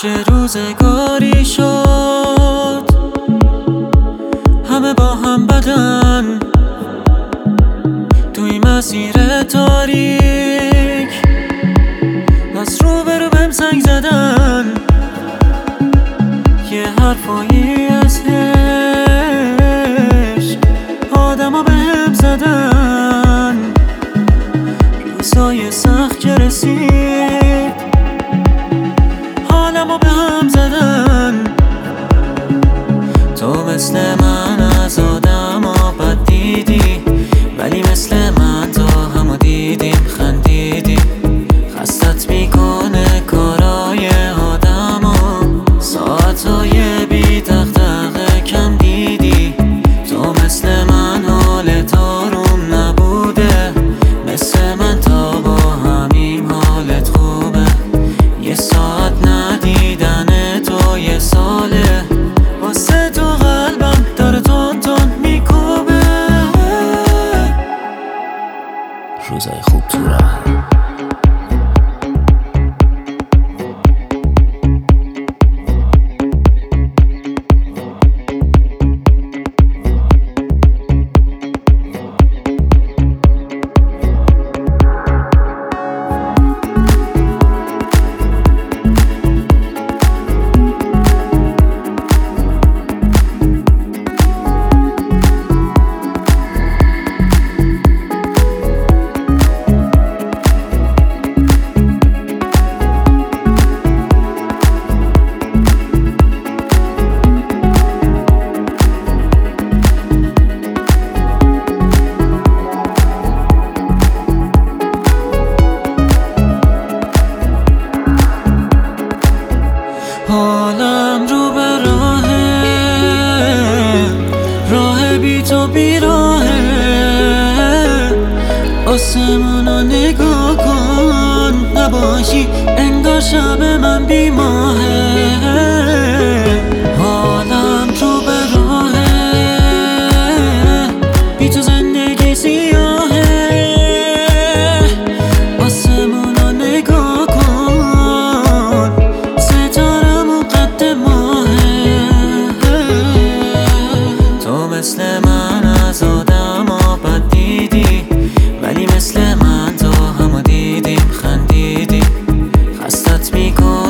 چه روزگاری شد همه با هم بدن توی مسیر تاریک، از روبرو بهم زنگ زدن، یه حرفایی از عشق آدما بهم زدن. روزای سخت که رسید حالمو بهم زدن. تو مثل من از آدما بد دیدی، ولی مثل من تو همو دیدیم خندیدیم. خستت میکنه کارای آدما، ساعتای بی دغدغه کم دیدی. تو مثل من حالت آروم نبوده، مثل من تا با همین حالت خوبه. یه ساعت ندیدن تو یه ساله، واسه تو قلبم داره تون تون میکوبه. روزای خوب تو راه حالم رو به راه بی تو بیراهه. آسمونو نگاه کن، نباشی انگار شب من بی ماهه. حالم رو به بی تو زندگی سیاهه. آسمونو نگاه کن، مثل من از آدما بد دیدی، ولی مثل من تو همو دیدیم خندیدیم. خستت میکن